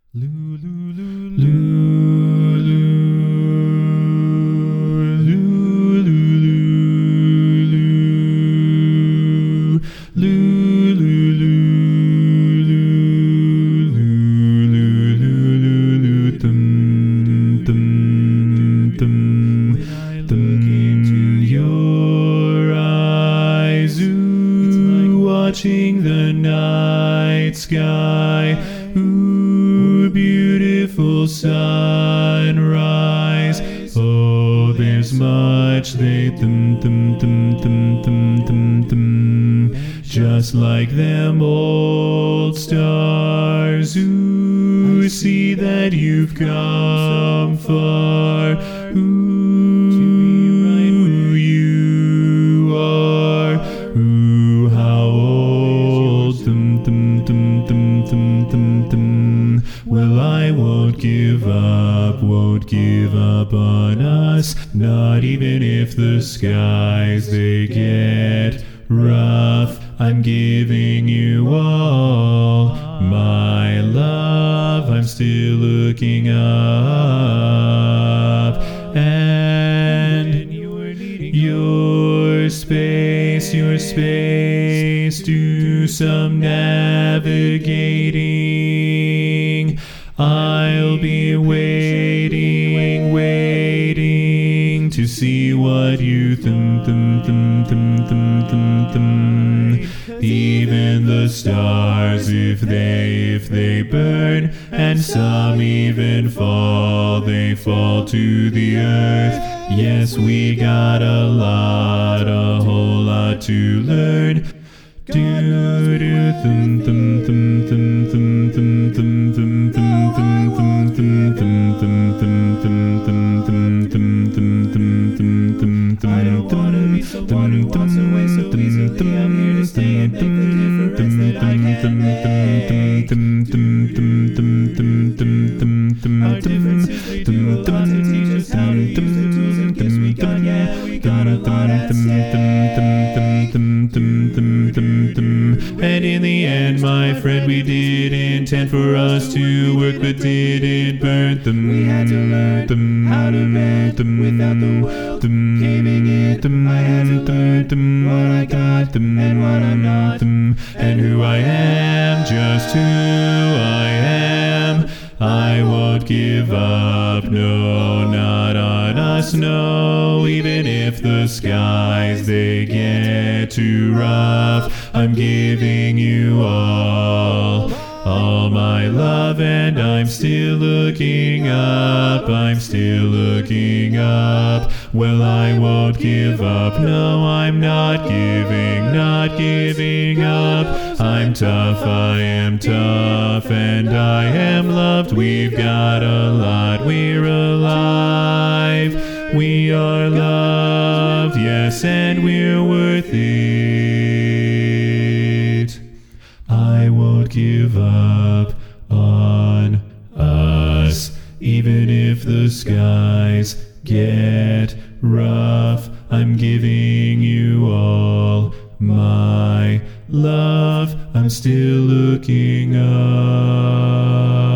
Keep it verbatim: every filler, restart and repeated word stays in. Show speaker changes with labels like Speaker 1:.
Speaker 1: Watching the night sky, ooh, beautiful sunrise. Oh, there's much they thum thum thum thum thum thum thum, just like them old stars. Ooh, see that you've come far. Ooh, you are. Ooh, how old. Thum thum thum thum thum thum thum. Well, I won't give up, won't give up on us, not even if the skies they get rough. I'm giving you all my love. I'm still looking up, and your space, your space, do some navigating. I'll be waiting, waiting to see what you thum thum thum thum thum thum thum. Even the stars, if they, if they burn, and some even fall, they fall to the earth. Yes, we got a lot, a whole lot to learn. Do do thum thum thum thum thum thum thum thum thum thum thum thum thum thum thum thum thum thum. I don't wanna be so bored, walks away so easily. I'm here to stay and make the difference that I can make. Our differences we do a lot to teach us how to use the tools and gifts we got. Yeah, we got a lot at stake. And in the end, my friend, we did intend for us to work, but didn't burn them. We had to learn how to bend without the world caving in. I had to learn what I got and what I'm not, and who I am, just who I am. I won't give up, no, not on us, no. Even if the skies, they get too rough, I'm giving you all, all my love, and I'm still looking up, I'm still looking up. Well, I won't give up, no, I'm not giving, not giving up. I'm tough, I am tough, and I am loved. We've got a lot, we're alive. We are loved, yes, and we're worth it. I won't give up on us, even if the skies get rough. I'm giving you all my love. I'm still looking up.